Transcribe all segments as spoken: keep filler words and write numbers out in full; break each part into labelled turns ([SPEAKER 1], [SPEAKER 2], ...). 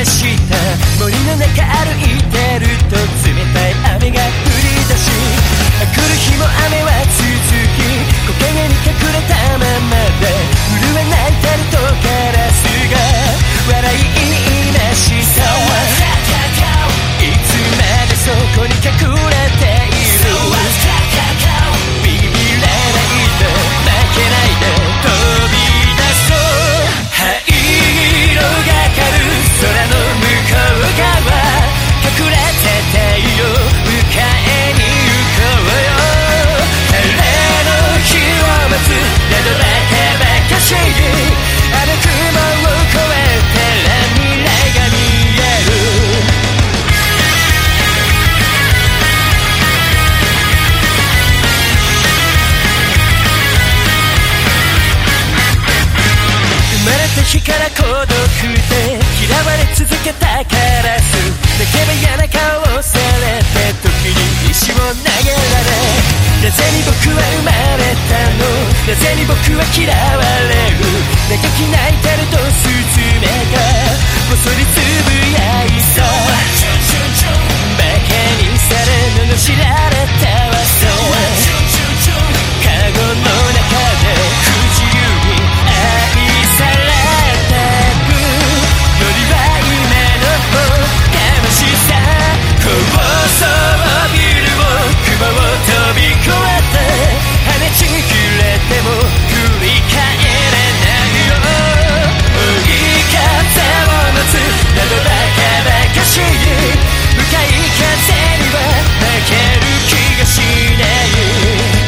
[SPEAKER 1] ました森の中歩いてると冷たい雨が降り出し来る日も雨は続き木陰に隠れたままで震え泣いてるとカラスが笑い言いましたいつまでそこに隠れているビビらないで負けないで飛び出そう灰色がかる空の向こう側隠れてていよ迎えに行こうよ晴れの日を待つなどバカバカしいあの雲を越えてら未来が見える生まれた日から孤独で嫌われ続けたカラス泣けば嫌な顔されて時に石を投げられなぜに僕は生まれたのなぜに僕は嫌われる嘆き泣いてるとスズメがこそりつぶやいた馬鹿にされ罵られたわそうカゴの中で不自由に愛されてくノリは夢の魂さ高層ビルを雲を飛び越えて跳ねちぎれても振り返れないよ追い風を待つなどバカバカしい向かい風には負ける気がしない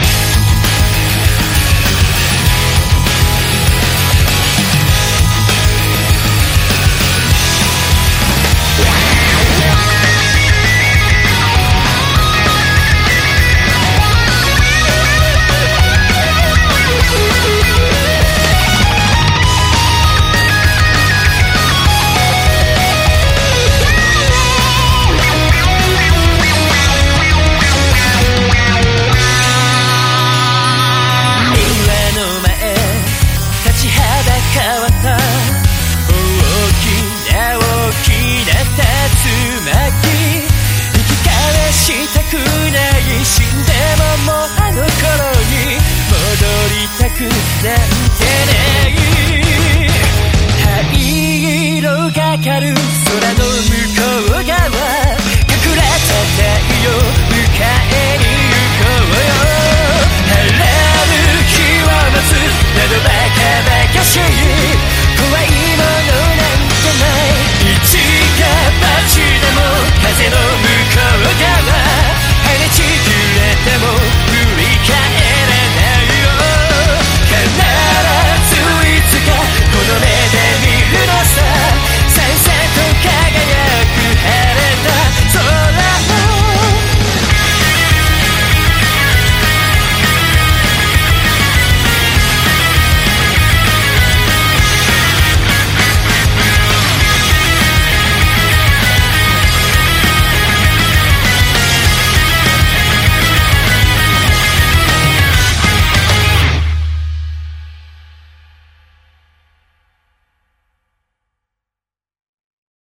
[SPEAKER 1] 死んでももうあの頃に戻りたくなんてない灰色がかる空の向こう側隠れた太陽迎えに行こうよ晴れる日を待つなどバカバカ